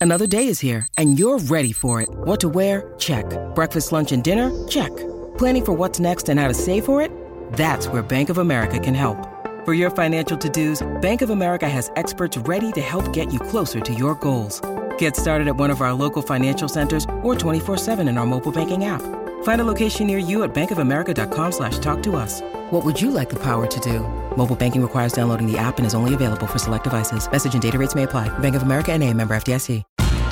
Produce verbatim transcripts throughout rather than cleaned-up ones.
Another day is here, and you're ready for it. What to wear? Check. Breakfast, lunch, and dinner? Check. Planning for what's next and how to save for it? That's where Bank of America can help. For your financial to-dos, Bank of America has experts ready to help get you closer to your goals. Get started at one of our local financial centers or twenty-four seven in our mobile banking app. Find a location near you at bankofamerica.com slash talk to us. What would you like the power to do? Mobile banking requires downloading the app and is only available for select devices. Message and data rates may apply. Bank of America N A, member F D I C.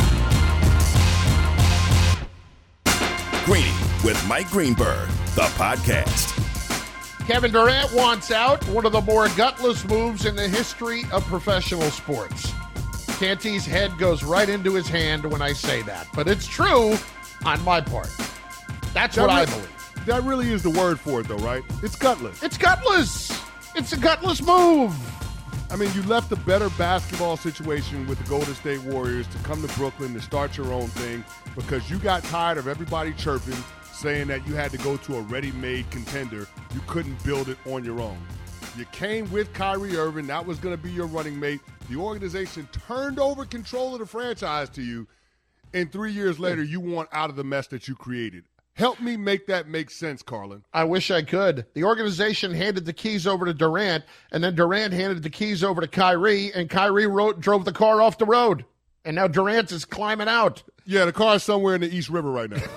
Greeny with Mike Greenberg, the podcast. Kevin Durant wants out, one of the more gutless moves in the history of professional sports. Canty's head goes right into his hand when I say that, but it's true on my part. That's that what really, I believe. That really is the word for it, though, right? It's gutless. It's gutless. It's a gutless move. I mean, you left a better basketball situation with the Golden State Warriors to come to Brooklyn to start your own thing because you got tired of everybody chirping, saying that you had to go to a ready-made contender. You couldn't build it on your own. You came with Kyrie Irving. That was going to be your running mate. The organization turned over control of the franchise to you, and three years later, you want out of the mess that you created. Help me make that make sense, Carlin. I wish I could. The organization handed the keys over to Durant, and then Durant handed the keys over to Kyrie, and Kyrie wrote, drove the car off the road. And now Durant is climbing out. Yeah, the car is somewhere in the East River right now.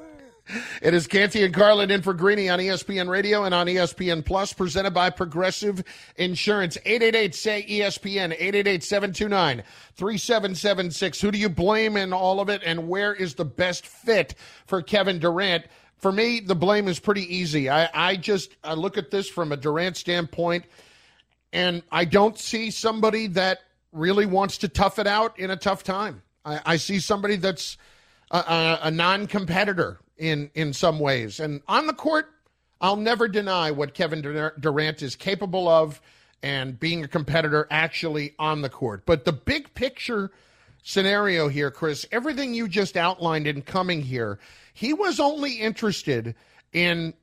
It is Canty and Carlin in for Greeny on E S P N Radio and on E S P N Plus, presented by Progressive Insurance. eight eight eight, S A Y, E S P N, eight eight eight, seven two nine, three seven seven six. Who do you blame in all of it, and where is the best fit for Kevin Durant? For me, the blame is pretty easy. I, I just I look at this from a Durant standpoint, and I don't see somebody that really wants to tough it out in a tough time. I, I see somebody that's a, a, a non-competitor in in some ways. And on the court, I'll never deny what Kevin Durant is capable of and being a competitor actually on the court. But the big picture scenario here, Chris, everything you just outlined in coming here, he was only interested in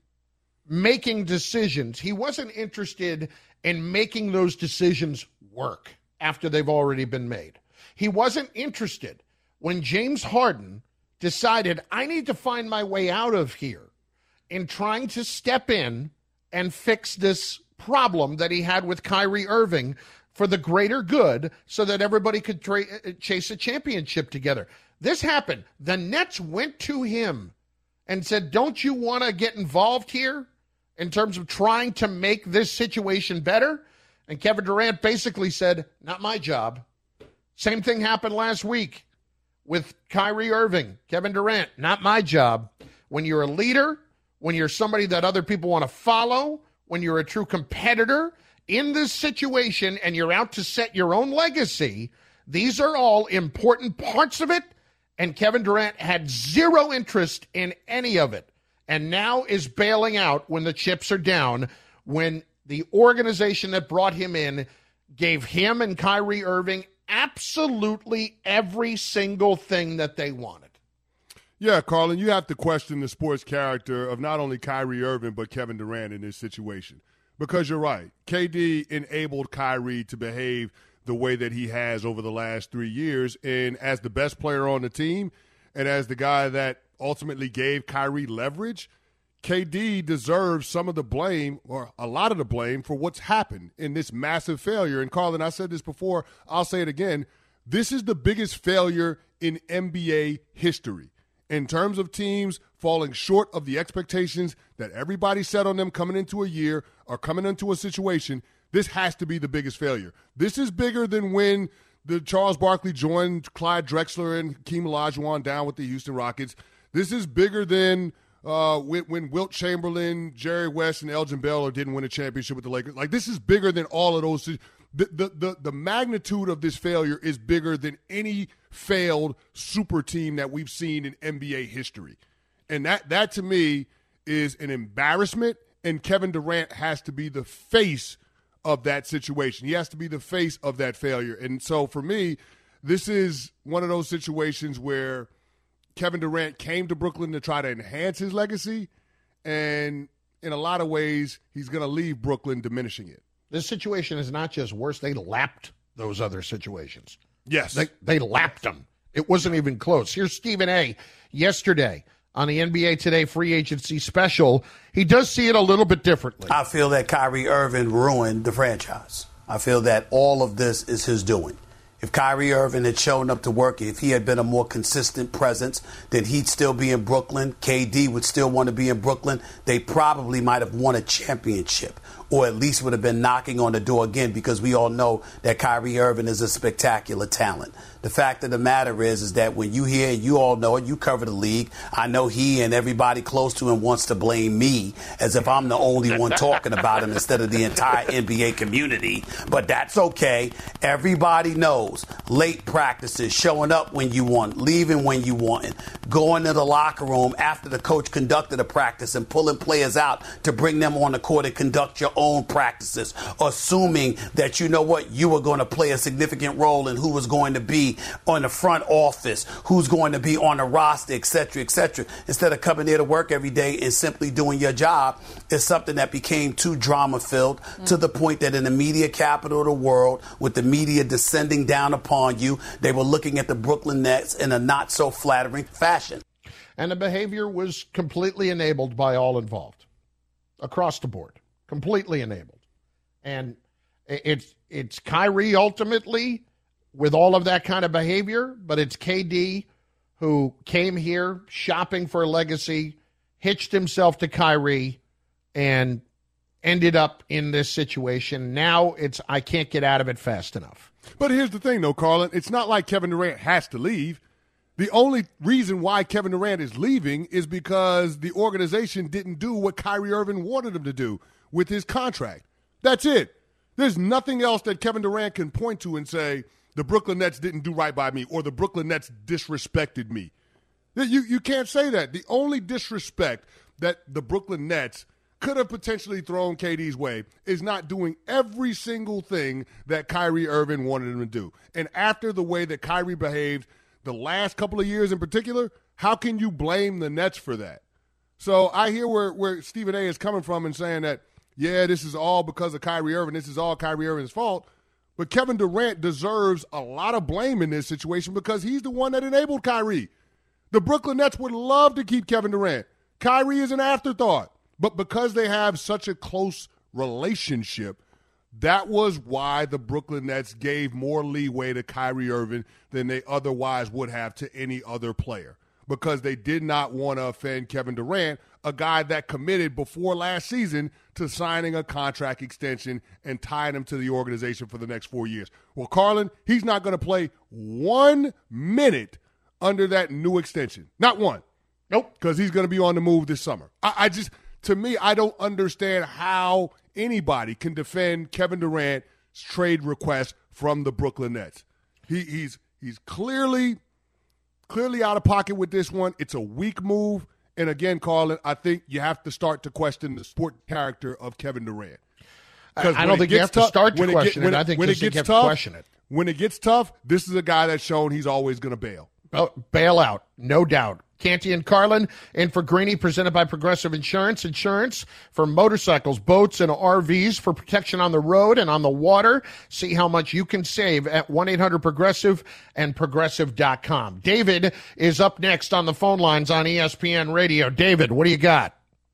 making decisions. He wasn't interested in making those decisions work after they've already been made. He wasn't interested when James Harden decided, I need to find my way out of here, in trying to step in and fix this problem that he had with Kyrie Irving for the greater good so that everybody could tra- chase a championship together. This happened. The Nets went to him and said, don't you want to get involved here in terms of trying to make this situation better? And Kevin Durant basically said, not my job. Same thing happened last week with Kyrie Irving. Kevin Durant, not my job. When you're a leader, when you're somebody that other people want to follow, when you're a true competitor in this situation and you're out to set your own legacy, these are all important parts of it, and Kevin Durant had zero interest in any of it, and now is bailing out when the chips are down, when the organization that brought him in gave him and Kyrie Irving absolutely every single thing that they wanted. Yeah, Carlin, you have to question the sports character of not only Kyrie Irving but Kevin Durant in this situation. Because you're right. K D enabled Kyrie to behave the way that he has over the last three years. And as the best player on the team and as the guy that ultimately gave Kyrie leverage, K D deserves some of the blame, or a lot of the blame, for what's happened in this massive failure. And, Carlin, I said this before, I'll say it again. This is the biggest failure in N B A history in terms of teams falling short of the expectations that everybody set on them coming into a year or coming into a situation. This has to be the biggest failure. This is bigger than when the Charles Barkley joined Clyde Drexler and Hakeem Olajuwon down with the Houston Rockets. This is bigger than uh, when, when Wilt Chamberlain, Jerry West, and Elgin Baylor didn't win a championship with the Lakers. Like, this is bigger than all of those. The, the, the, the magnitude of this failure is bigger than any failed super team that we've seen in N B A history. And that, that to me, is an embarrassment, and Kevin Durant has to be the face of that situation. He has to be the face of that failure. And so for me, this is one of those situations where Kevin Durant came to Brooklyn to try to enhance his legacy, and in a lot of ways, he's going to leave Brooklyn diminishing it. This situation is not just worse. They lapped those other situations. Yes. They, they lapped them. It wasn't even close. Here's Stephen A. yesterday on the N B A Today free agency special. He does see it a little bit differently. I feel that Kyrie Irving ruined the franchise. I feel that all of this is his doing. If Kyrie Irving had shown up to work, if he had been a more consistent presence, then he'd still be in Brooklyn. K D would still want to be in Brooklyn. They probably might have won a championship, or at least would have been knocking on the door again, because we all know that Kyrie Irving is a spectacular talent. The fact of the matter is, is that when you hear, and you all know it, you cover the league, I know he and everybody close to him wants to blame me as if I'm the only one talking about him instead of the entire N B A community. But that's okay. Everybody knows late practices, showing up when you want, leaving when you want, going to the locker room after the coach conducted a practice and pulling players out to bring them on the court and conduct your own practices, assuming that you know what, you were going to play a significant role in who was going to be on the front office, who's going to be on the roster, et cetera, et cetera. Instead of coming there to work every day and simply doing your job, is something that became too drama-filled mm. to the point that in the media capital of the world, with the media descending down upon you, they were looking at the Brooklyn Nets in a not-so-flattering fashion. And the behavior was completely enabled by all involved, across the board. Completely enabled. And it's it's Kyrie ultimately with all of that kind of behavior, but it's K D who came here shopping for a legacy, hitched himself to Kyrie, and ended up in this situation. Now it's I can't get out of it fast enough. But here's the thing, though, Carlin. It's not like Kevin Durant has to leave. The only reason why Kevin Durant is leaving is because the organization didn't do what Kyrie Irving wanted him to do with his contract. That's it. There's nothing else that Kevin Durant can point to and say, the Brooklyn Nets didn't do right by me, or the Brooklyn Nets disrespected me. You, you can't say that. The only disrespect that the Brooklyn Nets could have potentially thrown K D's way is not doing every single thing that Kyrie Irving wanted him to do. And after the way that Kyrie behaved the last couple of years in particular, how can you blame the Nets for that? So I hear where, where Stephen A. is coming from and saying that, yeah, this is all because of Kyrie Irving. This is all Kyrie Irving's fault. But Kevin Durant deserves a lot of blame in this situation because he's the one that enabled Kyrie. The Brooklyn Nets would love to keep Kevin Durant. Kyrie is an afterthought. But because they have such a close relationship, that was why the Brooklyn Nets gave more leeway to Kyrie Irving than they otherwise would have to any other player, because they did not want to offend Kevin Durant, a guy that committed before last season to signing a contract extension and tying him to the organization for the next four years. Well, Carlin, he's not going to play one minute under that new extension. Not one. Nope. Because he's going to be on the move this summer. I, I just, to me, I don't understand how anybody can defend Kevin Durant's trade request from the Brooklyn Nets. He, he's he's clearly, clearly out of pocket with this one. It's a weak move. And again, Carlin, I think you have to start to question the sport character of Kevin Durant. I don't think you have to start to question it. I think you have to question it. When it gets tough, this is a guy that's shown he's always going to bail. Oh, bail out, no doubt. Canty and Carlin in for Greeny, presented by Progressive Insurance. Insurance for motorcycles, boats, and R Vs for protection on the road and on the water. See how much you can save at one eight hundred progressive and progressive dot com. David is up next on the phone lines on E S P N Radio. David, what do you got?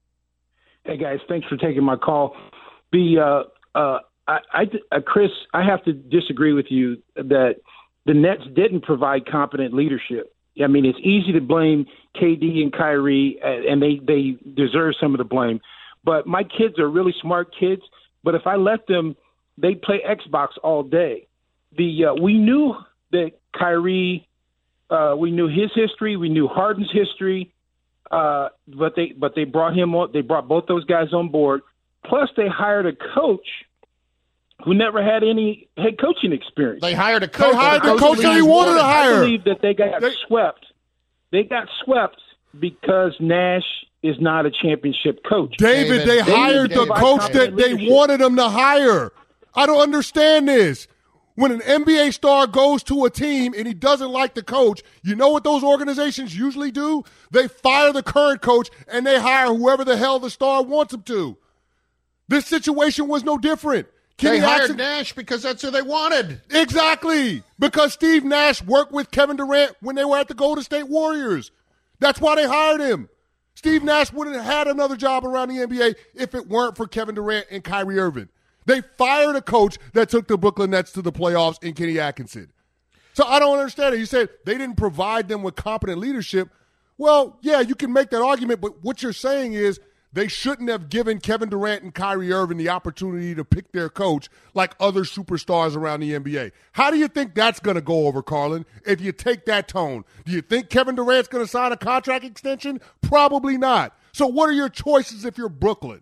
Hey, guys, thanks for taking my call. The uh, uh, I, I, uh, Chris, I have to disagree with you that the Nets didn't provide competent leadership. I mean, it's easy to blame K D and Kyrie, and they, they deserve some of the blame. But my kids are really smart kids. But if I let them, they play Xbox all day. The uh, we knew that Kyrie, uh, we knew his history, we knew Harden's history, uh, but they but they brought him on. They brought both those guys on board. Plus, they hired a coach who never had any head coaching experience. They hired a coach. They hired the coach that he wanted to hire. I believe that they got they, swept. They got swept because Nash is not a championship coach. David, they, they hired the coach that they wanted him to hire. I don't understand this. When an N B A star goes to a team and he doesn't like the coach, you know what those organizations usually do? They fire the current coach and they hire whoever the hell the star wants him to. This situation was no different. Kenny they hired Atkinson, Nash because that's who they wanted. Exactly. Because Steve Nash worked with Kevin Durant when they were at the Golden State Warriors. That's why they hired him. Steve Nash wouldn't have had another job around the N B A if it weren't for Kevin Durant and Kyrie Irving. They fired a coach that took the Brooklyn Nets to the playoffs in Kenny Atkinson. So I don't understand it. You said they didn't provide them with competent leadership. Well, yeah, you can make that argument, but what you're saying is they shouldn't have given Kevin Durant and Kyrie Irving the opportunity to pick their coach like other superstars around the N B A. How do you think that's going to go over, Carlin, if you take that tone? Do you think Kevin Durant's going to sign a contract extension? Probably not. So what are your choices if you're Brooklyn?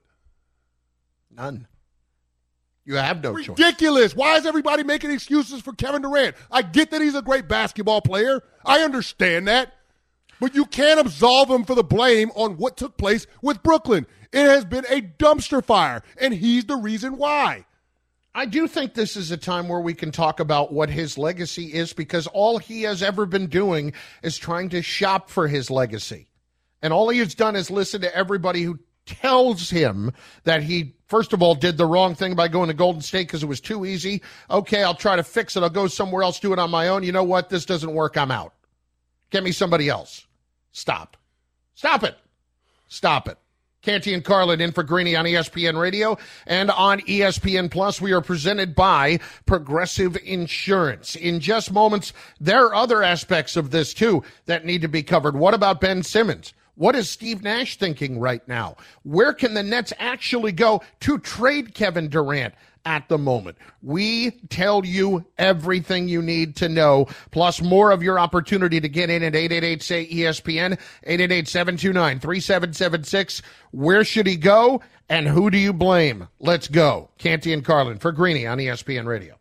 None. You have no choice. Ridiculous. Why is everybody making excuses for Kevin Durant? I get that he's a great basketball player. I understand that. But you can't absolve him for the blame on what took place with Brooklyn. It has been a dumpster fire, and he's the reason why. I do think this is a time where we can talk about what his legacy is, because all he has ever been doing is trying to shop for his legacy. And all he has done is listen to everybody who tells him that he, first of all, did the wrong thing by going to Golden State because it was too easy. Okay, I'll try to fix it. I'll go somewhere else, do it on my own. You know what? This doesn't work. I'm out. Get me somebody else. Stop. Stop it. Stop it. Canty and Carlin in for Greeny on E S P N Radio and on E S P N Plus. We are presented by Progressive Insurance. In just moments, there are other aspects of this, too, that need to be covered. What about Ben Simmons? What is Steve Nash thinking right now? Where can the Nets actually go to trade Kevin Durant at the moment? We tell you everything you need to know, plus more of your opportunity to get in at eight eight eight, S A Y, E S P N, eight eight eight, seven two nine, three seven seven six. Where should he go, and who do you blame? Let's go. Canty and Carlin for Greeny on E S P N Radio.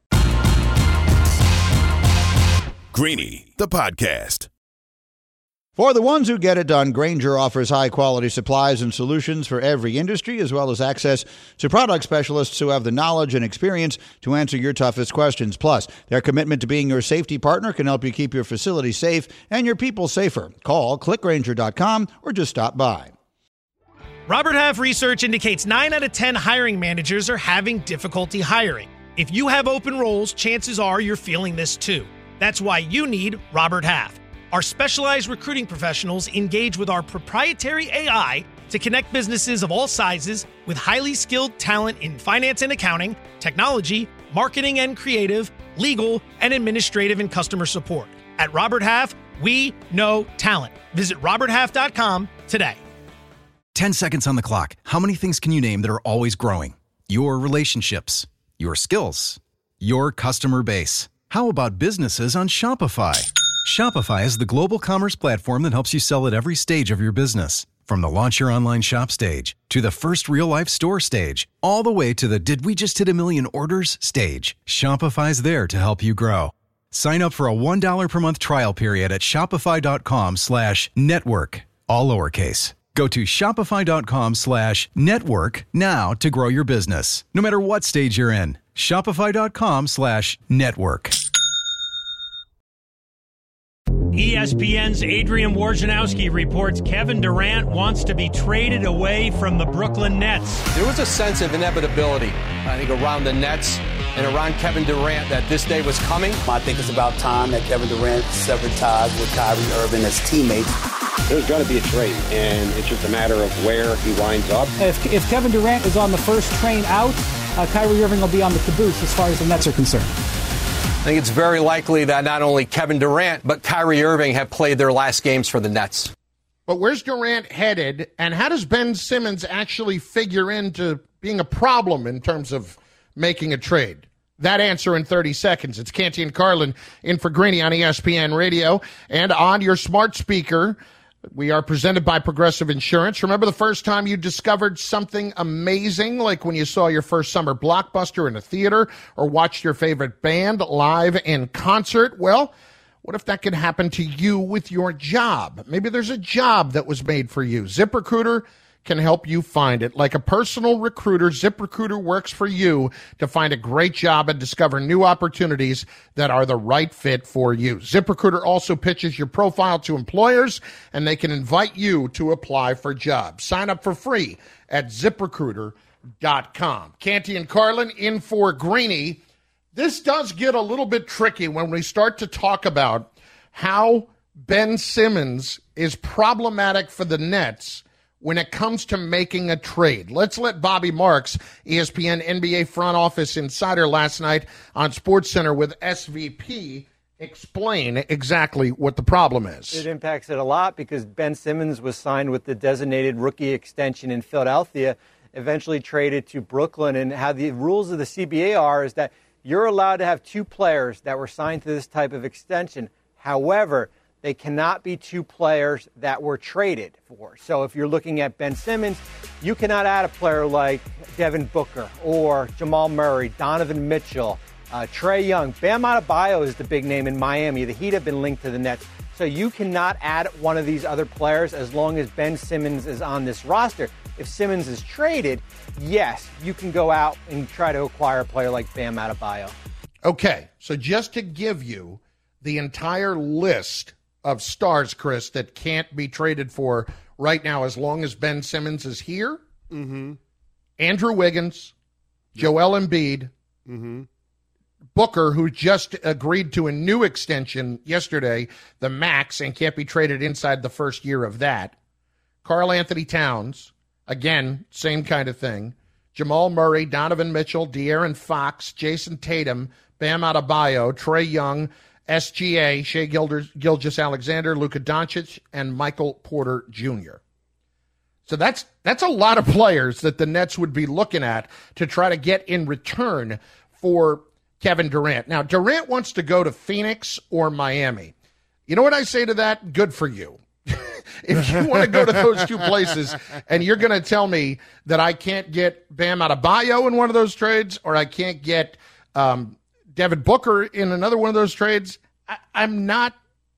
Greeny, the podcast. For the ones who get it done, Grainger offers high-quality supplies and solutions for every industry, as well as access to product specialists who have the knowledge and experience to answer your toughest questions. Plus, their commitment to being your safety partner can help you keep your facility safe and your people safer. Call click grainger dot com or just stop by. Robert Half research indicates nine out of ten hiring managers are having difficulty hiring. If you have open roles, chances are you're feeling this too. That's why you need Robert Half. Our specialized recruiting professionals engage with our proprietary A I to connect businesses of all sizes with highly skilled talent in finance and accounting, technology, marketing and creative, legal, and administrative and customer support. At Robert Half, we know talent. Visit robert half dot com today. ten seconds on the clock. How many things can you name that are always growing? Your relationships, your skills, your customer base. How about businesses on Shopify? Shopify is the global commerce platform that helps you sell at every stage of your business. From the launch your online shop stage, to the first real-life store stage, all the way to the did we just hit a million orders stage, Shopify's there to help you grow. Sign up for a one dollar per month trial period at shopify.com slash network, all lowercase. Go to shopify.com slash network now to grow your business, no matter what stage you're in. Shopify.com slash network. E S P N's Adrian Wojnarowski reports Kevin Durant wants to be traded away from the Brooklyn Nets. There was a sense of inevitability, I think, around the Nets and around Kevin Durant that this day was coming. I think it's about time that Kevin Durant severed ties with Kyrie Irving as teammates. There's going to be a trade, and it's just a matter of where he winds up. If, if Kevin Durant is on the first train out, uh, Kyrie Irving will be on the caboose as far as the Nets are concerned. I think it's very likely that not only Kevin Durant, but Kyrie Irving have played their last games for the Nets. But where's Durant headed, and how does Ben Simmons actually figure into being a problem in terms of making a trade? That answer in thirty seconds. It's Canty and Carlin in for Greeny on E S P N Radio and on your smart speaker. We are presented by Progressive Insurance. Remember the first time you discovered something amazing, like when you saw your first summer blockbuster in a theater or watched your favorite band live in concert? Well, what if that could happen to you with your job? Maybe there's a job that was made for you. ZipRecruiter can help you find it. Like a personal recruiter, ZipRecruiter works for you to find a great job and discover new opportunities that are the right fit for you. ZipRecruiter also pitches your profile to employers, and they can invite you to apply for jobs. Sign up for free at ZipRecruiter dot com. Canty and Carlin in for Greeny. This does get a little bit tricky when we start to talk about how Ben Simmons is problematic for the Nets when it comes to making a trade. Let's let Bobby Marks, E S P N N B A front office insider last night on SportsCenter with S V P, explain exactly what the problem is. It impacts it a lot because Ben Simmons was signed with the designated rookie extension in Philadelphia, eventually traded to Brooklyn. And how the rules of the C B A are is that you're allowed to have two players that were signed to this type of extension. However, they cannot be two players that were traded for. So if you're looking at Ben Simmons, you cannot add a player like Devin Booker or Jamal Murray, Donovan Mitchell, uh, Trae Young. Bam Adebayo is the big name in Miami. The Heat have been linked to the Nets. So you cannot add one of these other players as long as Ben Simmons is on this roster. If Simmons is traded, yes, you can go out and try to acquire a player like Bam Adebayo. Okay, so just to give you the entire list of stars, Chris, that can't be traded for right now as long as Ben Simmons is here. Mm-hmm. Andrew Wiggins, Joel Embiid, mm-hmm. Booker, who just agreed to a new extension yesterday, the max, and can't be traded inside the first year of that. Karl Anthony Towns, again, same kind of thing. Jamal Murray, Donovan Mitchell, De'Aaron Fox, Jason Tatum, Bam Adebayo, Trae Young, S G A, Shai Gilgeous-Alexander, Luka Doncic, and Michael Porter Junior So that's that's a lot of players that the Nets would be looking at to try to get in return for Kevin Durant. Now, Durant wants to go to Phoenix or Miami. You know what I say to that? Good for you. If you want to go to those two places and you're going to tell me that I can't get Bam Adebayo in one of those trades or I can't get um, Devin Booker in another one of those trades, I, I'm not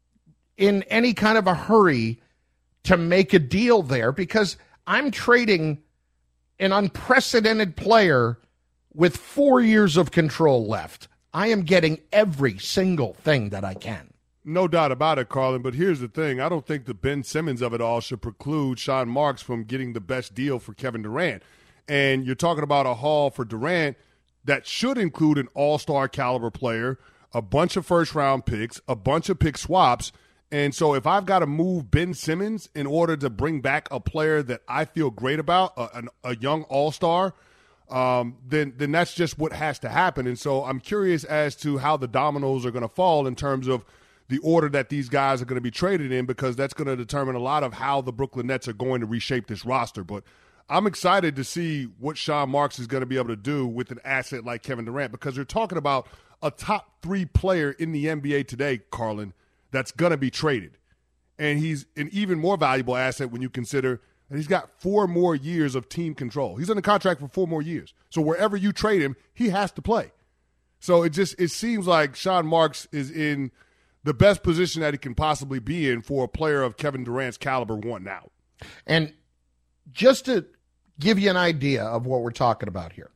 in any kind of a hurry to make a deal there because I'm trading an unprecedented player with four years of control left. I am getting every single thing that I can. No doubt about it, Carlin, but here's the thing. I don't think the Ben Simmons of it all should preclude Sean Marks from getting the best deal for Kevin Durant. And you're talking about a haul for Durant that should include an all-star caliber player, a bunch of first-round picks, a bunch of pick swaps. And so if I've got to move Ben Simmons in order to bring back a player that I feel great about, a, a young all-star, um, then then that's just what has to happen. And so I'm curious as to how the dominoes are going to fall in terms of the order that these guys are going to be traded in, because that's going to determine a lot of how the Brooklyn Nets are going to reshape this roster. But I'm excited to see what Sean Marks is going to be able to do with an asset like Kevin Durant, because they're talking about a top three player in the N B A today, Carlin, that's going to be traded. And he's an even more valuable asset when you consider that he's got four more years of team control. He's under contract for four more years. So wherever you trade him, he has to play. So it just it seems like Sean Marks is in the best position that he can possibly be in for a player of Kevin Durant's caliber one now. And just to give you an idea of what we're talking about here,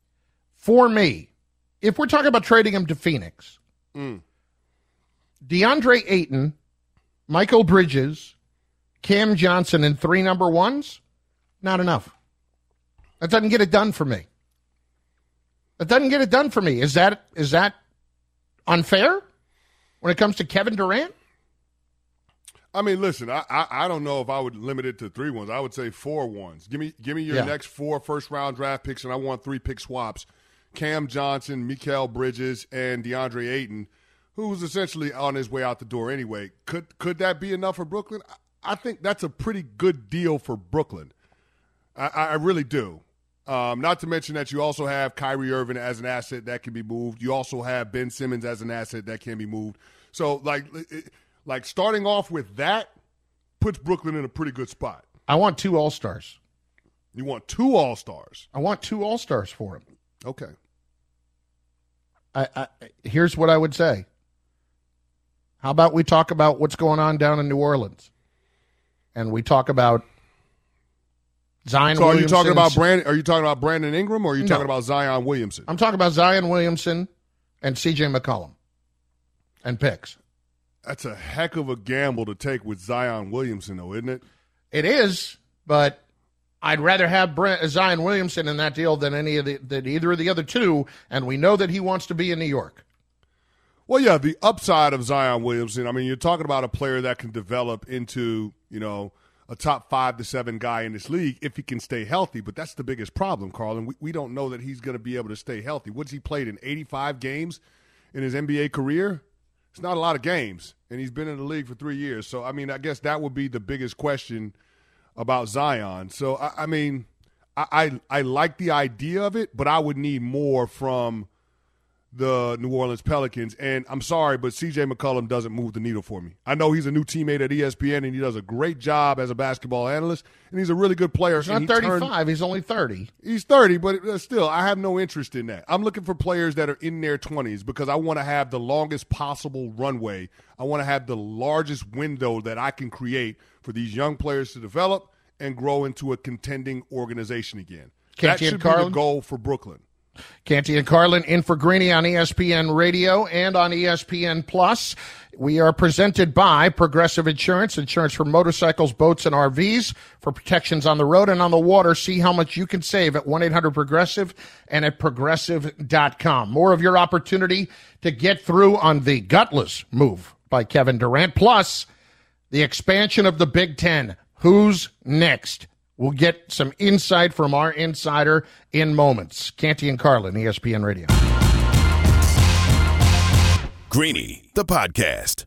for me, if we're talking about trading him to Phoenix, mm. DeAndre Ayton, Michael Bridges, Cam Johnson, and three number ones, not enough. That doesn't get it done for me. That doesn't get it done for me. Is that is that unfair when it comes to Kevin Durant? I mean, listen, I, I I don't know if I would limit it to three ones. I would say four ones. Give me give me your yeah. next four first-round draft picks, and I want three pick swaps. Cam Johnson, Mikal Bridges, and DeAndre Ayton, who was essentially on his way out the door anyway. Could could that be enough for Brooklyn? I think that's a pretty good deal for Brooklyn. I, I really do. Um, not to mention that you also have Kyrie Irving as an asset that can be moved. You also have Ben Simmons as an asset that can be moved. So, like, it, like starting off with that puts Brooklyn in a pretty good spot. I want two All-Stars. You want two All-Stars? I want two All-Stars for him. Okay. I, I here's what I would say. How about we talk about what's going on down in New Orleans? And we talk about Zion so Williamson. are you talking about Brandon? Are you talking about Brandon Ingram, or are you No. talking about Zion Williamson? I'm talking about Zion Williamson and C J McCollum and picks. That's a heck of a gamble to take with Zion Williamson, though, isn't it? It is, but I'd rather have Brent, uh, Zion Williamson in that deal than any of the than either of the other two, and we know that he wants to be in New York. Well, yeah, the upside of Zion Williamson, I mean, you're talking about a player that can develop into, you know, a top five to seven guy in this league if he can stay healthy. But that's the biggest problem, Carlin. We, we don't know that he's going to be able to stay healthy. What's he played in eighty-five games in his N B A career? It's not a lot of games, and he's been in the league for three years. So, I mean, I guess that would be the biggest question about Zion. So, I, I mean, I, I I like the idea of it, but I would need more from the New Orleans Pelicans. And I'm sorry, but C J McCollum doesn't move the needle for me. I know he's a new teammate at E S P N, and he does a great job as a basketball analyst, and he's a really good player. He's not he thirty-five. Turned, he's only thirty. He's thirty, but still, I have no interest in that. I'm looking for players that are in their twenties because I want to have the longest possible runway. I want to have the largest window that I can create for these young players to develop and grow into a contending organization again. That should be the goal for Brooklyn. Canty and Carlin in for Greeny on E S P N Radio and on E S P N Plus. We are presented by Progressive Insurance, insurance for motorcycles, boats, and R Vs. For protections on the road and on the water, see how much you can save at one eight hundred progressive and at progressive dot com. More of your opportunity to get through on the gutless move by Kevin Durant, plus the expansion of the Big Ten. Who's next? We'll get some insight from our insider in moments. Canty and Carlin, E S P N Radio. Greeny, the podcast.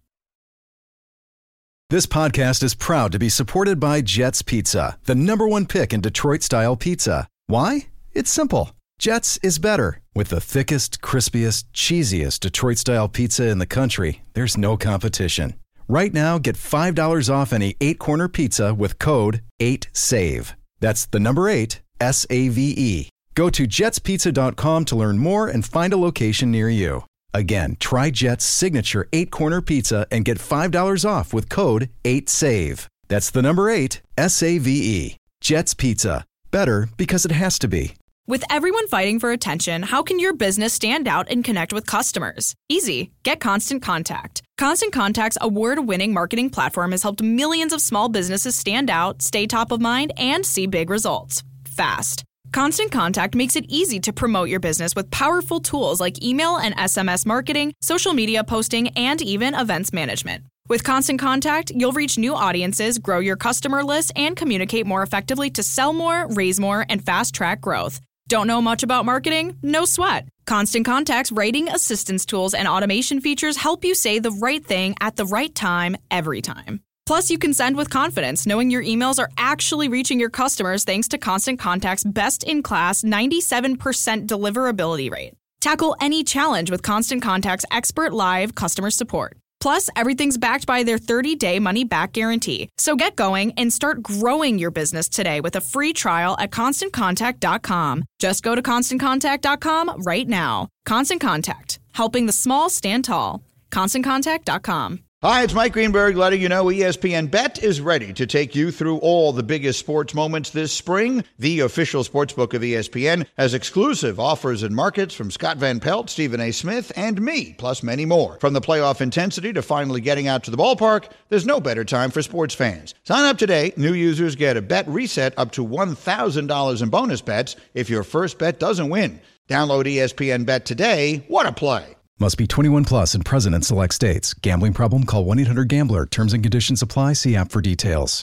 This podcast is proud to be supported by Jets Pizza, the number one pick in Detroit-style pizza. Why? It's simple. Jets is better. With the thickest, crispiest, cheesiest Detroit-style pizza in the country, there's no competition. Right now, get five dollars off any eight-corner pizza with code eight save. That's the number eight, S A V E. Go to jets pizza dot com to learn more and find a location near you. Again, try Jet's signature eight-corner pizza and get five dollars off with code eight save. That's the number eight, S A V E. Jet's Pizza. Better because it has to be. With everyone fighting for attention, how can your business stand out and connect with customers? Easy. Get Constant Contact. Constant Contact's award-winning marketing platform has helped millions of small businesses stand out, stay top of mind, and see big results fast. Constant Contact makes it easy to promote your business with powerful tools like email and S M S marketing, social media posting, and even events management. With Constant Contact, you'll reach new audiences, grow your customer list, and communicate more effectively to sell more, raise more, and fast-track growth. Don't know much about marketing? No sweat. Constant Contact's writing assistance tools and automation features help you say the right thing at the right time, every time. Plus, you can send with confidence, knowing your emails are actually reaching your customers thanks to Constant Contact's best-in-class ninety-seven percent deliverability rate. Tackle any challenge with Constant Contact's expert live customer support. Plus, everything's backed by their thirty-day money-back guarantee. So get going and start growing your business today with a free trial at constant contact dot com. Just go to constant contact dot com right now. Constant Contact, helping the small stand tall. constant contact dot com. Hi, it's Mike Greenberg letting you know E S P N Bet is ready to take you through all the biggest sports moments this spring. The official sportsbook of E S P N has exclusive offers and markets from Scott Van Pelt, Stephen A. Smith, and me, plus many more. From the playoff intensity to finally getting out to the ballpark, there's no better time for sports fans. Sign up today. New users get a bet reset up to one thousand dollars in bonus bets if your first bet doesn't win. Download E S P N Bet today. What a play. Must be twenty-one plus and present in select states. Gambling problem? Call one eight hundred gambler. Terms and conditions apply. See app for details.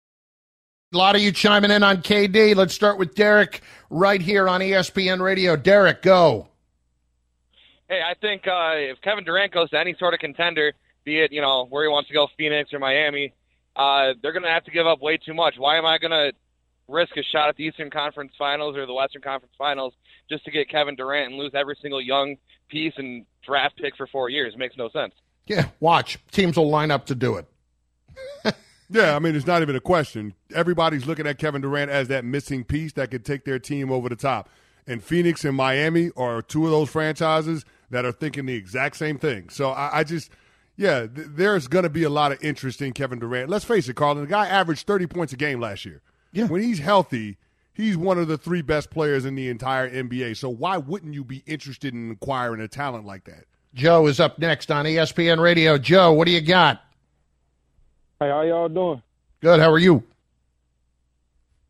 A lot of you chiming in on K D. Let's start with Derek right here on E S P N Radio. Derek, go. Hey, I think uh, if Kevin Durant goes to any sort of contender, be it, you know, where he wants to go, Phoenix or Miami, uh, they're going to have to give up way too much. Why am I going to risk a shot at the Eastern Conference Finals or the Western Conference Finals just to get Kevin Durant and lose every single young piece and draft pick for four years? It makes no sense. Yeah, watch. Teams will line up to do it. Yeah, I mean, it's not even a question. Everybody's looking at Kevin Durant as that missing piece that could take their team over the top. And Phoenix and Miami are two of those franchises that are thinking the exact same thing. So I, I just, yeah, th- there's going to be a lot of interest in Kevin Durant. Let's face it, Carlin, the guy averaged thirty points a game last year. Yeah. When he's healthy, he's one of the three best players in the entire N B A. So why wouldn't you be interested in acquiring a talent like that? Joe is up next on E S P N Radio. Joe, what do you got? Hey, how y'all doing? Good. How are you?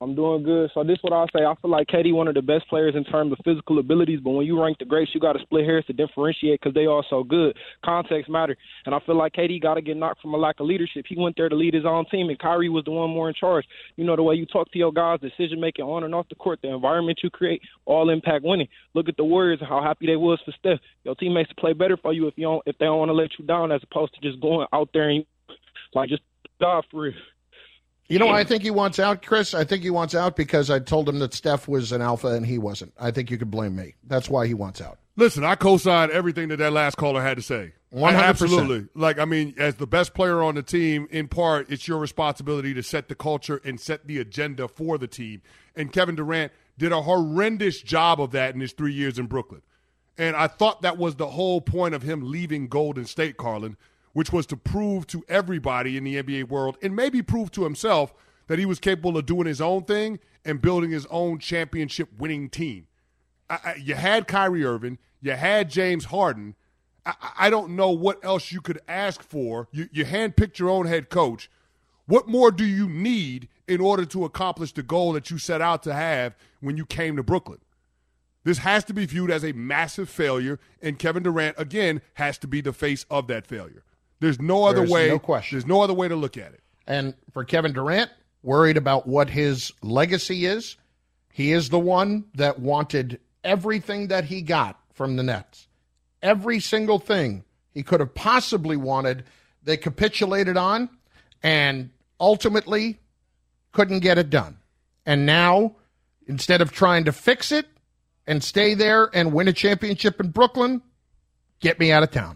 I'm doing good. So this is what I'll say. I feel like K D one of the best players in terms of physical abilities, but when you rank the greats, you got to split hairs to differentiate because they all so good. Context matter. And I feel like K D got to get knocked from a lack of leadership. He went there to lead his own team, and Kyrie was the one more in charge. You know, the way you talk to your guys, decision-making on and off the court, the environment you create, all impact winning. Look at the Warriors and how happy they was for Steph. Your teammates play better for you if you don't, if they don't want to let you down as opposed to just going out there and, like, just die for real. You know, I think he wants out, Chris. I think he wants out because I told him that Steph was an alpha and he wasn't. I think you could blame me. That's why he wants out. Listen, I co-sign everything that that last caller had to say. one hundred percent. Absolutely. Like, I mean, as the best player on the team, in part, it's your responsibility to set the culture and set the agenda for the team. And Kevin Durant did a horrendous job of that in his three years in Brooklyn. And I thought that was the whole point of him leaving Golden State, Carlin, which was to prove to everybody in the N B A world and maybe prove to himself that he was capable of doing his own thing and building his own championship-winning team. I, I, you had Kyrie Irving. You had James Harden. I, I don't know what else you could ask for. You, you handpicked your own head coach. What more do you need in order to accomplish the goal that you set out to have when you came to Brooklyn? This has to be viewed as a massive failure, and Kevin Durant, again, has to be the face of that failure. There's no other There's way. no question. There's no other way to look at it. And for Kevin Durant, worried about what his legacy is, he is the one that wanted everything that he got from the Nets. Every single thing he could have possibly wanted, they capitulated on and ultimately couldn't get it done. And now, instead of trying to fix it and stay there and win a championship in Brooklyn, get me out of town.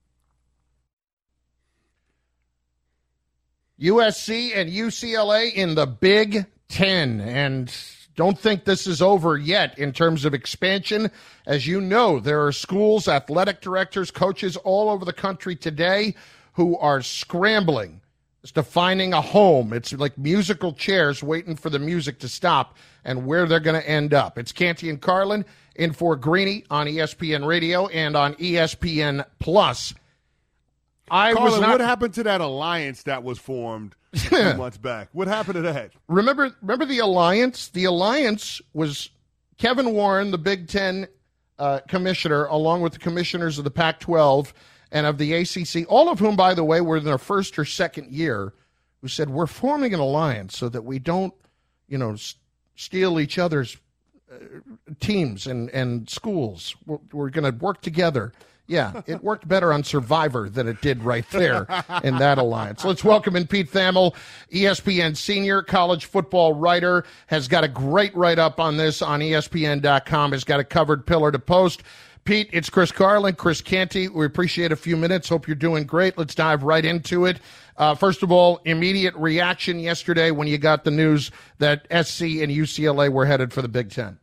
U S C and U C L A in the Big Ten. And don't think this is over yet in terms of expansion. As you know, there are schools, athletic directors, coaches all over the country today who are scrambling as to finding a home. It's like musical chairs waiting for the music to stop and where they're going to end up. It's Canty and Carlin in for Greeny on E S P N Radio and on E S P N Plus. I Carlin, was not, what happened to that alliance that was formed a few months back? What happened to that? Remember, remember the alliance? The alliance was Kevin Warren, the Big Ten uh, commissioner, along with the commissioners of the Pac twelve and of the A C C, all of whom, by the way, were in their first or second year, who said, we're forming an alliance so that we don't, you know, s- steal each other's uh, teams and, and schools. We're, we're going to work together. Yeah, it worked better on Survivor than it did right there in that alliance. Let's welcome in Pete Thamel, E S P N senior college football writer, has got a great write-up on this on E S P N dot com, has got it covered pillar to post. Pete, it's Chris Carlin, Chris Canty. We appreciate a few minutes. Hope you're doing great. Let's dive right into it. Uh, first of all, immediate reaction yesterday when you got the news that S C and U C L A were headed for the Big Ten.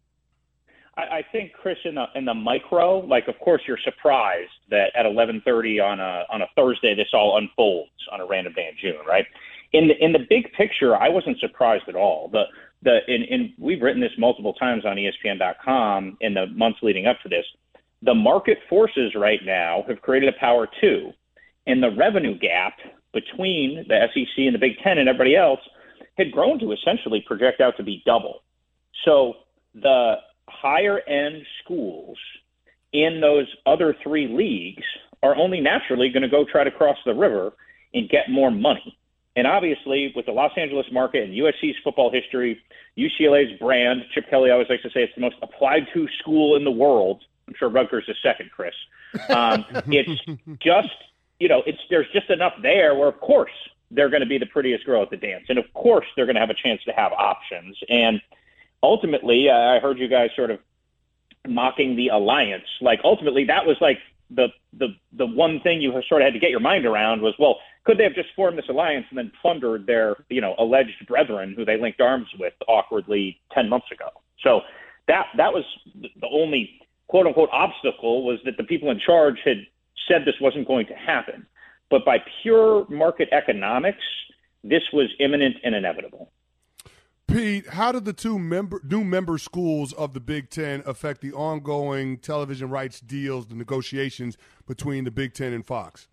I think, Chris, in the in the micro, like, of course, you're surprised that at eleven thirty on a on a Thursday this all unfolds on a random day in June, right? In the in the big picture, I wasn't surprised at all. The the in, in we've written this multiple times on E S P N dot com in the months leading up to this. The market forces right now have created a power two, and the revenue gap between the S E C and the Big Ten and everybody else had grown to essentially project out to be double. So the higher end schools in those other three leagues are only naturally going to go try to cross the river and get more money. And obviously, with the Los Angeles market and U S C's football history, U C L A's brand, Chip Kelly always likes to say it's the most applied to school in the world. I'm sure Rutgers is second, Chris. Um, it's just, you know, it's there's just enough there where, of course, they're going to be the prettiest girl at the dance. And, of course, they're going to have a chance to have options. And ultimately, uh, I heard you guys sort of mocking the alliance. Like, ultimately, that was like the the the one thing you sort of had to get your mind around was, well, could they have just formed this alliance and then plundered their, you know, alleged brethren who they linked arms with awkwardly ten months ago? So that that was the only quote unquote obstacle, was that the people in charge had said this wasn't going to happen. But by pure market economics, this was imminent and inevitable. Pete, how did the two member, new member schools of the Big Ten affect the ongoing television rights deals, the negotiations between the Big Ten and Fox?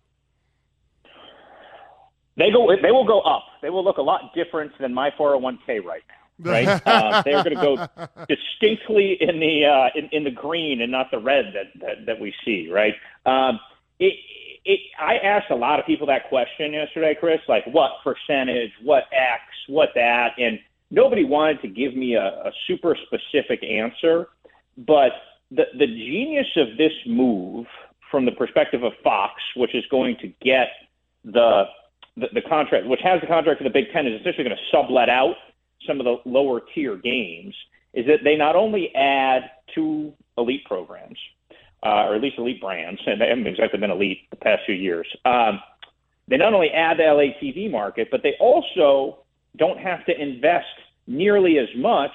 They go. They will go up. They will look a lot different than my four oh one k right now. right? uh, they're going to go distinctly in the uh, in, in the green and not the red that that, that we see, right? Um, it, it, I asked a lot of people that question yesterday, Chris, like what percentage, what X, what that, and nobody wanted to give me a, a super specific answer. But the the genius of this move, from the perspective of Fox, which is going to get the the, the contract, which has the contract for the Big Ten, is essentially going to sublet out some of the lower tier games, is that they not only add two elite programs, uh, or at least elite brands, and they haven't exactly been elite the past few years. Um, they not only add the L A T V market, but they also don't have to invest nearly as much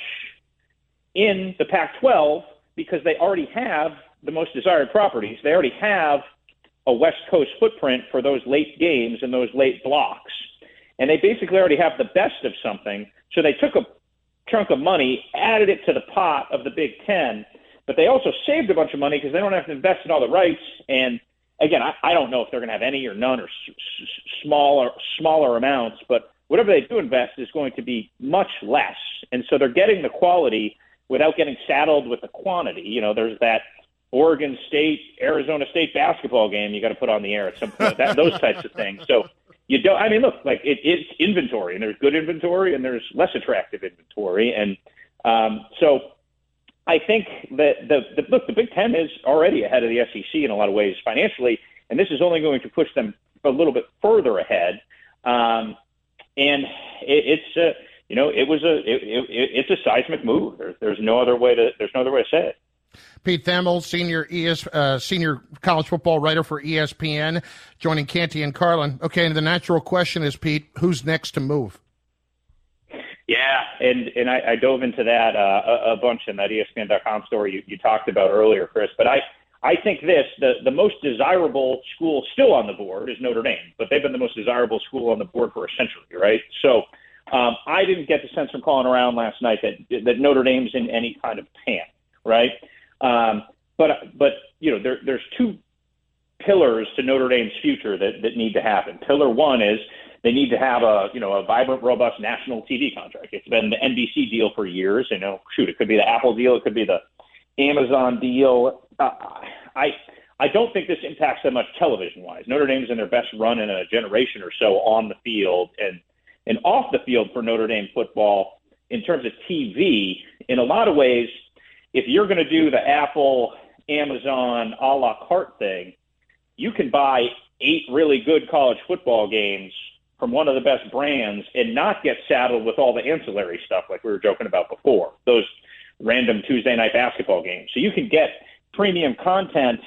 in the Pac twelve because they already have the most desired properties. They already have a West Coast footprint for those late games and those late blocks. And they basically already have the best of something. So they took a chunk of money, added it to the pot of the Big Ten, but they also saved a bunch of money because they don't have to invest in all the rights. And again, I, I don't know if they're going to have any or none or s- s- smaller smaller amounts, but whatever they do invest is going to be much less. And so they're getting the quality without getting saddled with the quantity. You know, there's that Oregon State, Arizona State basketball game you got to put on the air at some point, that, those types of things. So you don't, I mean, look, like it, it's inventory, and there's good inventory and there's less attractive inventory. And um, so I think that the, the, look, the Big Ten is already ahead of the S E C in a lot of ways financially, and this is only going to push them a little bit further ahead. Um, and it, it's, uh, you know, it was a, it, it, it's a seismic move. There's, there's no other way to, there's no other way to say it. Pete Thamel, senior E S, uh, senior college football writer for E S P N, joining Canty and Carlin. Okay, and the natural question is, Pete, who's next to move? Yeah, and and I, I dove into that uh, a, a bunch in that E S P N dot com story you, you talked about earlier, Chris. But I, I think this, the, the most desirable school still on the board is Notre Dame, but they've been the most desirable school on the board for a century, right? So um, I didn't get the sense from calling around last night that that Notre Dame's in any kind of panic, right? Um, but, but, you know, there, there's two pillars to Notre Dame's future that, that need to happen. Pillar one is they need to have a, you know, a vibrant, robust national T V contract. It's been the N B C deal for years. You know, shoot, it could be the Apple deal. It could be the Amazon deal. Uh, I, I don't think this impacts that much television wise. Notre Dame's in their best run in a generation or so on the field and, and off the field for Notre Dame football in terms of T V. In a lot of ways, if you're going to do the Apple, Amazon, a la carte thing, you can buy eight really good college football games from one of the best brands and not get saddled with all the ancillary stuff like we were joking about before, those random Tuesday night basketball games. So you can get premium content,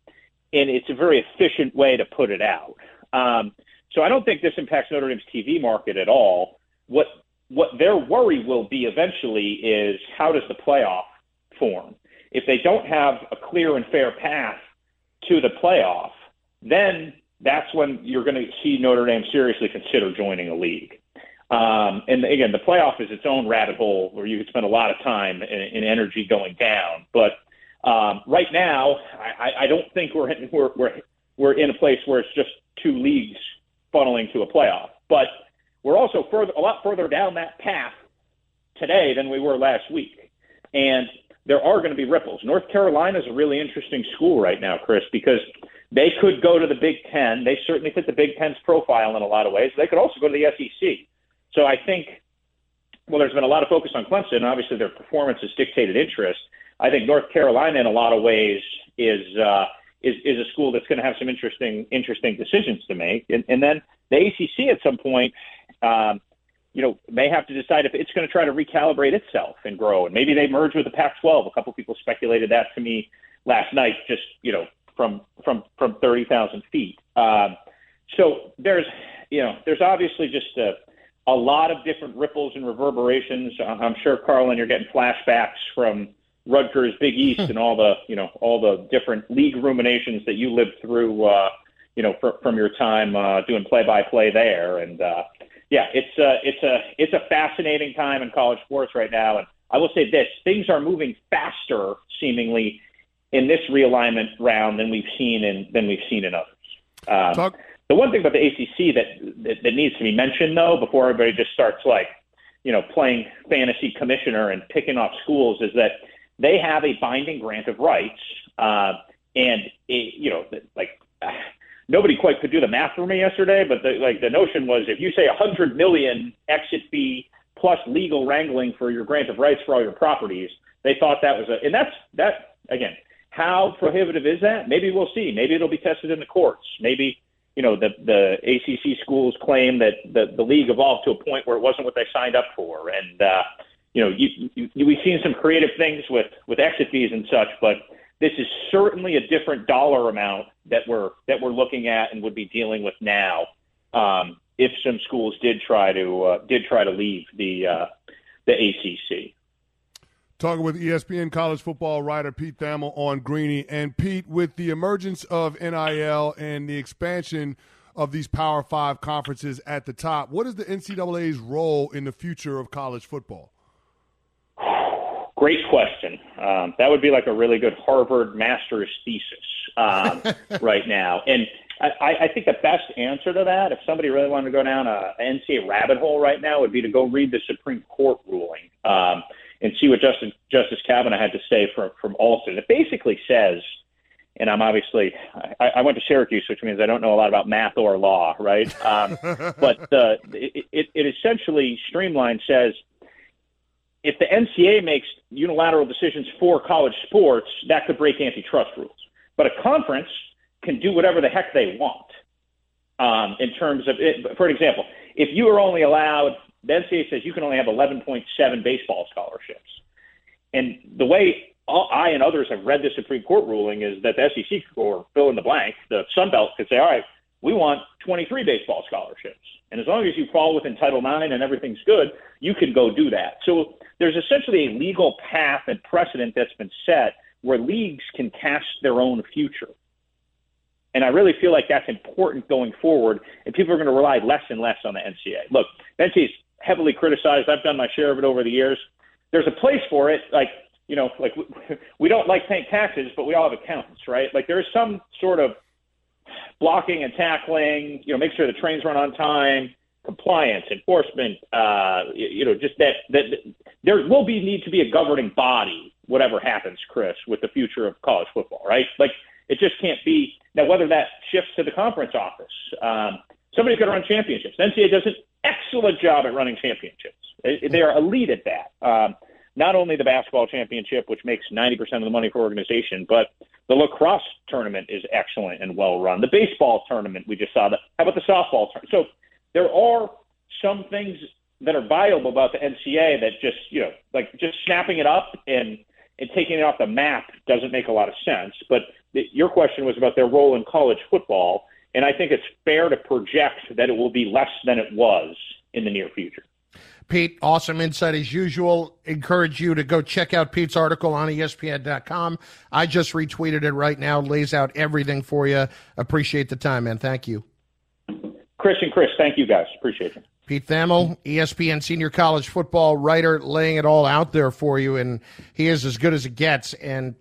and it's a very efficient way to put it out. Um, so I don't think this impacts Notre Dame's T V market at all. What what their worry will be eventually is how does the playoff form? If they don't have a clear and fair path to the playoff, then that's when you're going to see Notre Dame seriously consider joining a league. Um, and again, the playoff is its own rabbit hole where you could spend a lot of time and, and energy going down. But um, right now, I, I don't think we're, in, we're we're we're in a place where it's just two leagues funneling to a playoff. But we're also further a lot further down that path today than we were last week, and there are going to be ripples. North Carolina is a really interesting school right now, Chris, because they could go to the Big Ten. They certainly fit the Big Ten's profile in a lot of ways. They could also go to the S E C. So I think, well, there's been a lot of focus on Clemson. Obviously, their performance has dictated interest. I think North Carolina, in a lot of ways, is uh, is is a school that's going to have some interesting interesting decisions to make. And, and then the A C C at some point, um, you know, may have to decide if it's going to try to recalibrate itself and grow. And maybe they merge with the Pac twelve. A couple people speculated that to me last night, just, you know, from from from thirty thousand feet. Um, so there's, you know, there's obviously just a, a lot of different ripples and reverberations. I'm sure, Carlin, you're getting flashbacks from Rutgers Big East and all the, you know, all the different league ruminations that you lived through, uh, you know, fr- from your time uh, doing play-by-play there. And, uh, yeah, it's a, it's a it's a fascinating time in college sports right now. And I will say this, things are moving faster, seemingly, in this realignment round than we've seen in than we've seen in others. Um, Talk- the one thing about the A C C that, that that needs to be mentioned, though, before everybody just starts like you know, playing fantasy commissioner and picking off schools is that they have a binding grant of rights. Uh, and, it, you know, like nobody quite could do the math for me yesterday, but the, like the notion was if you say one hundred million exit fee plus legal wrangling for your grant of rights for all your properties, they thought that was a, and that's, that, again, how prohibitive is that? Maybe we'll see. Maybe it'll be tested in the courts. Maybe, you know, the, the A C C schools claim that the, the league evolved to a point where it wasn't what they signed up for. And, uh, you know, you, you, we've seen some creative things with, with exit fees and such, but this is certainly a different dollar amount that we're, that we're looking at and would be dealing with now. Um, if some schools did try to, uh, did try to leave the, uh, the A C C. Talking with E S P N college football writer Pete Thamel on Greeny. And Pete, with the emergence of N I L and the expansion of these Power Five conferences at the top, what is the N C double A's role in the future of college football? Great question. Um, that would be like a really good Harvard master's thesis um, right now. And I, I think the best answer to that, if somebody really wanted to go down a N C double A rabbit hole right now, would be to go read the Supreme Court ruling. Um, and see what Justice, Justice Kavanaugh had to say from, from Alston. It basically says, and I'm obviously, I, I went to Syracuse, which means I don't know a lot about math or law, right? Um, but uh, it, it, it essentially streamlined says, if the N C double A makes unilateral decisions for college sports, that could break antitrust rules. But a conference can do whatever the heck they want um, in terms of, it, for example, if you are only allowed, the N C double A says you can only have eleven point seven baseball scholarships. And the way I and others have read the Supreme Court ruling is that the S E C or fill in the blank, the Sun Belt could say, all right, we want twenty-three baseball scholarships. And as long as you fall within Title nine and everything's good, you can go do that. So there's essentially a legal path and precedent that's been set where leagues can cast their own future. And I really feel like that's important going forward, and people are going to rely less and less on the N C double A. Look, the N C double A is heavily criticized. I've done my share of it over the years. There's a place for it. Like, you know, like we don't like paying taxes, but we all have accountants, right? Like there is some sort of blocking and tackling, you know, make sure the trains run on time, compliance, enforcement, uh, you know, just that, that there will be need to be a governing body, whatever happens, Chris, with the future of college football, right? Like it just can't be. Now, whether that shifts to the conference office, um, somebody's going to run championships. The N C double A does an excellent job at running championships. They are elite at that. Um, not only the basketball championship, which makes ninety percent of the money for organization, but the lacrosse tournament is excellent and well run. The baseball tournament, we just saw that. How about the softball tournament? So there are some things that are viable about the N C double A that just, you know, like just snapping it up and, and taking it off the map doesn't make a lot of sense. But the, your question was about their role in college football. And I think it's fair to project that it will be less than it was in the near future. Pete, awesome insight as usual. Encourage you to go check out Pete's article on E S P N dot com. I just retweeted it right now. Lays out everything for you. Appreciate the time, man. Thank you. Chris and Chris, thank you guys. Appreciate it. Pete Thamel, E S P N senior college football writer, laying it all out there for you, and he is as good as it gets. And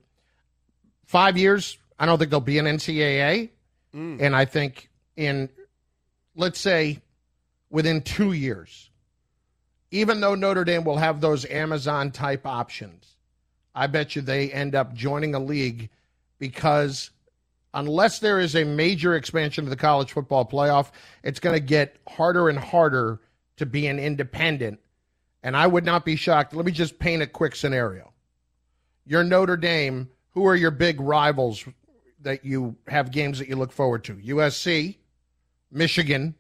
five years, I don't think there'll be an N C double A. Mm. And I think in, let's say, within two years, even though Notre Dame will have those Amazon-type options, I bet you they end up joining a league because unless there is a major expansion of the college football playoff, it's going to get harder and harder to be an independent. And I would not be shocked. Let me just paint a quick scenario. You're Notre Dame. Who are your big rivals that you have games that you look forward to? U S C, Michigan,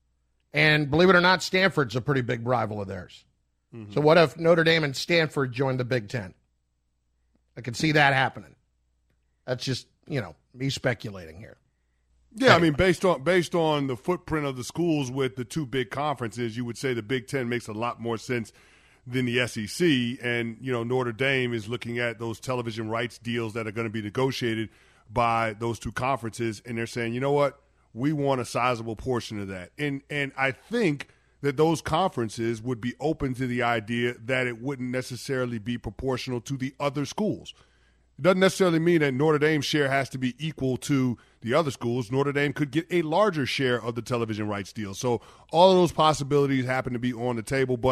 and believe it or not, Stanford's a pretty big rival of theirs. Mm-hmm. So what if Notre Dame and Stanford joined the Big Ten? I could see that happening. That's just, you know, me speculating here. Yeah, I mean, based on based on the footprint of the schools with the two big conferences, you would say the Big Ten makes a lot more sense than the S E C. And, you know, Notre Dame is looking at those television rights deals that are going to be negotiated by those two conferences, and they're saying, you know what, we want a sizable portion of that. And and I think that those conferences would be open to the idea that it wouldn't necessarily be proportional to the other schools. It doesn't necessarily mean that Notre Dame's share has to be equal to the other schools. Notre Dame could get a larger share of the television rights deal. So all of those possibilities happen to be on the table, but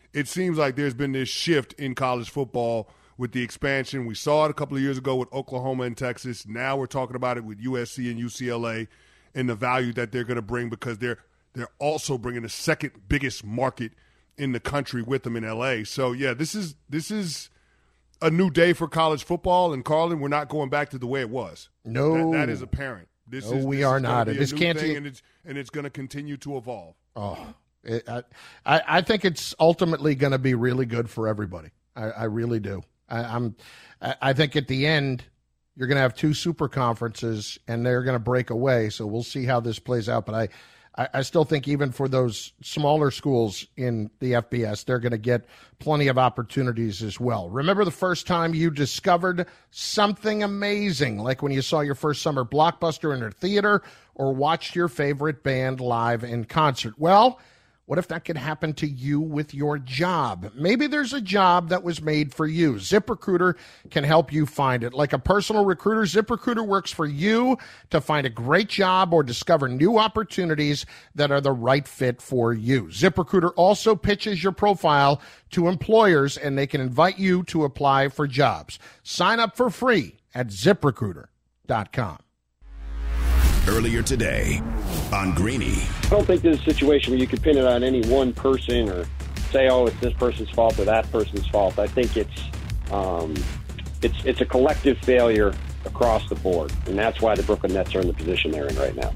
it seems like there's been this shift in college football with the expansion. We saw it a couple of years ago with Oklahoma and Texas. Now we're talking about it with U S C and U C L A and the value that they're going to bring because they're they're also bringing the second biggest market in the country with them in L A. So, yeah, this is this is a new day for college football. And, Carlin, we're not going back to the way it was. No. That, that is apparent. This no, is, we this are is not. Be This a new can't thing, be- and it's, and it's going to continue to evolve. Oh, it, I, I I think it's ultimately going to be really good for everybody. I, I really do. I, I'm. I, I think at the end, you're going to have two super conferences, and they're going to break away. So we'll see how this plays out. But I, I, I still think even for those smaller schools in the F B S, they're going to get plenty of opportunities as well. Remember the first time you discovered something amazing, like when you saw your first summer blockbuster in a theater or watched your favorite band live in concert? Well, what if that could happen to you with your job? Maybe there's a job that was made for you. ZipRecruiter can help you find it. Like a personal recruiter, ZipRecruiter works for you to find a great job or discover new opportunities that are the right fit for you. ZipRecruiter also pitches your profile to employers, and they can invite you to apply for jobs. Sign up for free at zip recruiter dot com. Earlier today on Greeny. I don't think there's a situation where you can pin it on any one person or say, oh, it's this person's fault or that person's fault. I think it's um, it's it's a collective failure across the board, and that's why the Brooklyn Nets are in the position they're in right now.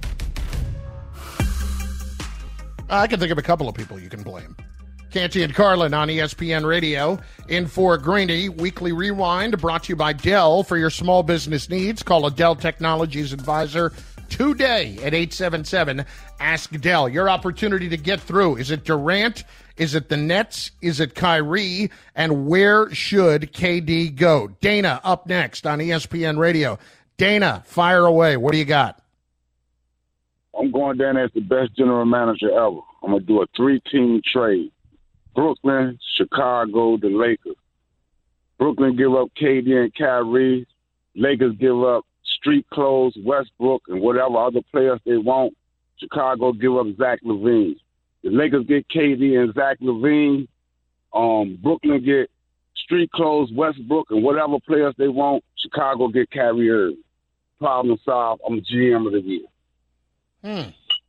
I can think of a couple of people you can blame. Canty and Carlin on E S P N Radio. In for Greeny, Weekly Rewind, brought to you by Dell. For your small business needs, call a Dell Technologies advisor today at eight seven seven, ask Dell. Your opportunity to get through. Is it Durant? Is it the Nets? Is it Kyrie? And where should K D go? Dana up next on E S P N Radio. Dana, fire away. What do you got? I'm going down as the best general manager ever. I'm going to do a three-team trade. Brooklyn, Chicago, the Lakers. Brooklyn give up K D and Kyrie. Lakers give up street clothes, Westbrook, and whatever other players they want. Chicago give up Zach LaVine. The Lakers get K D and Zach LaVine. Um, Brooklyn get street clothes, Westbrook, and whatever players they want. Chicago get Kyrie Irving. Problem solved. I'm G M of the year. Hmm.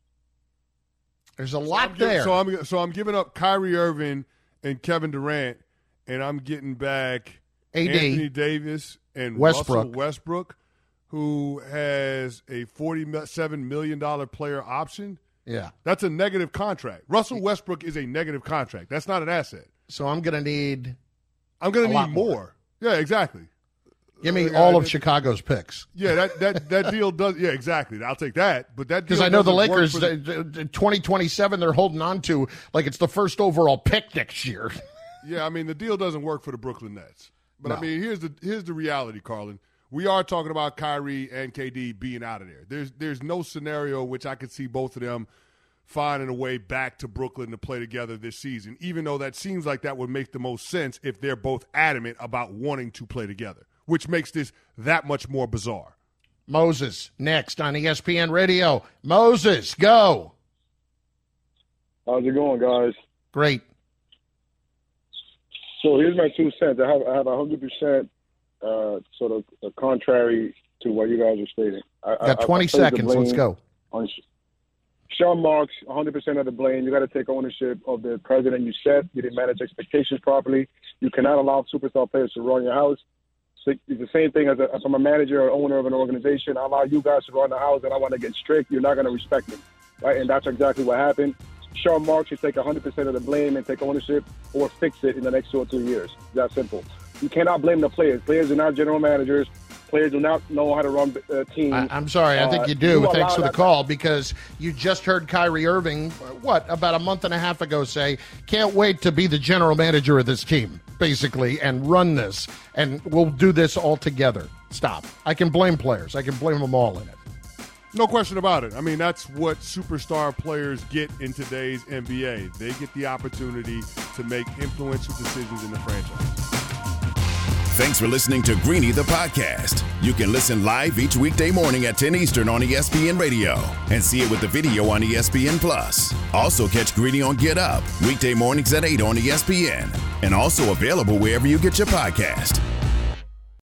There's a So lot I'm giving, there. So I'm so I'm giving up Kyrie Irving and Kevin Durant, and I'm getting back A D. Anthony Davis and Westbrook. Russell Westbrook, who has a forty-seven million dollars player option. Yeah. That's a negative contract. Russell Westbrook is a negative contract. That's not an asset. So I'm going to need I'm going a to lot need more. more. Yeah, exactly. Give me Uh, all yeah, of that- Chicago's picks. Yeah, that, that, that deal does. Yeah, exactly. I'll take that. But that Because deal I know the doesn't work Lakers, for the- uh, uh, twenty twenty-seven, they're holding on to like it's the first overall pick next year. Yeah, I mean, the deal doesn't work for the Brooklyn Nets. But, No. I mean, here's the here's the reality, Carlin. We are talking about Kyrie and K D being out of there. There's there's no scenario in which I could see both of them finding a way back to Brooklyn to play together this season, even though that seems like that would make the most sense if they're both adamant about wanting to play together, which makes this that much more bizarre. Moses, next on E S P N Radio. Moses, go. How's it going, guys? Great. So here's my two cents. I have I have a hundred percent uh, sort of uh, contrary to what you guys are stating. I, Got I- I twenty place the seconds. Let's blame go. On Sh- Sean Marks, one hundred percent of the blame. You got to take ownership of the president you set. You didn't manage expectations properly. You cannot allow superstar players to run your house. So it's the same thing as, a, as I'm a manager or owner of an organization. I allow you guys to run the house, and I want to get strict. You're not going to respect me, right? And that's exactly what happened. Sean Marks should take one hundred percent of the blame and take ownership or fix it in the next two or three years. That simple. You cannot blame the players. Players are not general managers. Players do not know how to run uh, teams. I, I'm sorry. I think Uh, you do. you Thanks allow for the that- call, because you just heard Kyrie Irving, what, about a month and a half ago say, can't wait to be the general manager of this team, basically, and run this, and we'll do this all together. Stop. I can blame players. I can blame them all in it. No question about it. I mean, that's what superstar players get in today's N B A. They get the opportunity to make influential decisions in the franchise. Thanks for listening to Greeny the podcast. You can listen live each weekday morning at ten Eastern on E S P N Radio and see it with the video on E S P N Plus. Also catch Greeny on Get Up weekday mornings at eight on E S P N and also available wherever you get your podcast.